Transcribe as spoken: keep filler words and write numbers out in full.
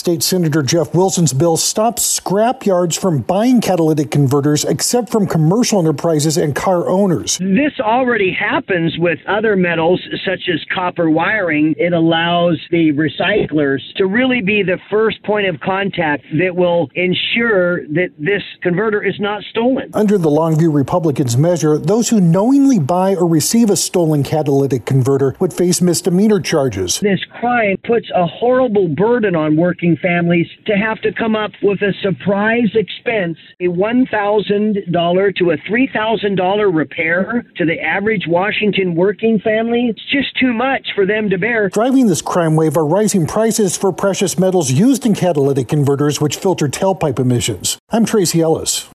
State Senator Jeff Wilson's bill stops scrap yards from buying catalytic converters except from commercial enterprises and car owners. This already happens with other metals such as copper wiring. It allows the recyclers to really be the first point of contact that will ensure that this converter is not stolen. Under the Longview Republicans' measure, those who knowingly buy or receive a stolen catalytic converter would face misdemeanor charges. This crime puts a horrible burden on working families to have to come up with a surprise expense, a one thousand dollars to a three thousand dollars repair to the average Washington working family. It's just too much for them to bear. Driving this crime wave are rising prices for precious metals used in catalytic converters, which filter tailpipe emissions. I'm Tracy Ellis.